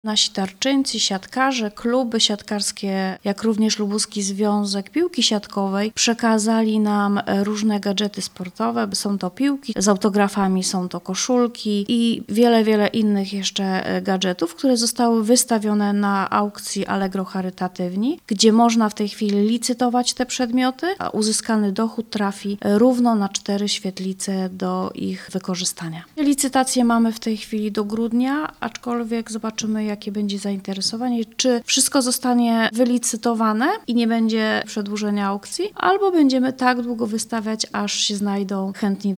Nasi darczyńcy, siatkarze, kluby siatkarskie, jak również Lubuski Związek Piłki Siatkowej przekazali nam różne gadżety sportowe. Są to piłki z autografami, są to koszulki i wiele innych jeszcze gadżetów, które zostały wystawione na aukcji Allegro Charytatywni, gdzie można w tej chwili licytować te przedmioty, a uzyskany dochód trafi równo na 4 świetlice do ich wykorzystania. Licytacje mamy w tej chwili do grudnia, aczkolwiek zobaczymy, jakie będzie zainteresowanie, czy wszystko zostanie wylicytowane i nie będzie przedłużenia aukcji, albo będziemy tak długo wystawiać, aż się znajdą chętni.